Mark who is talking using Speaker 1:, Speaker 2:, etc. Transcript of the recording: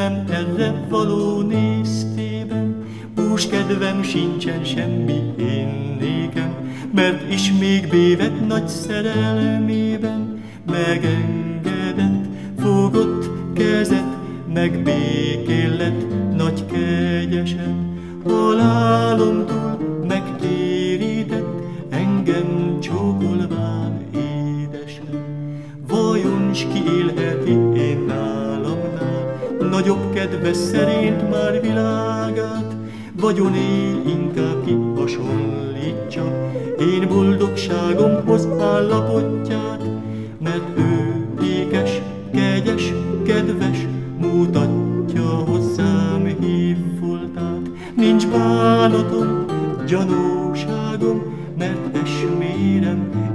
Speaker 1: szerelmem erre való néztében, bús kedvem sincsen semmi én nékem, mert is még bévett nagy szerelmében, megengedett, fogott kezet, megbékéllet nagy kegyesen. Halálomtól megtérített, engem csókolván édesen. Vajon s ki élheti én nálamnál nagyobb kedve szerint már világát, vagyon él inkább ki hasonlítsa én boldogságomhoz állapotját, mert ő ékes, kegyes, kedves, mutatja hozzám hívvoltát. Nincs bánatom, gyanúságom, mert esmérem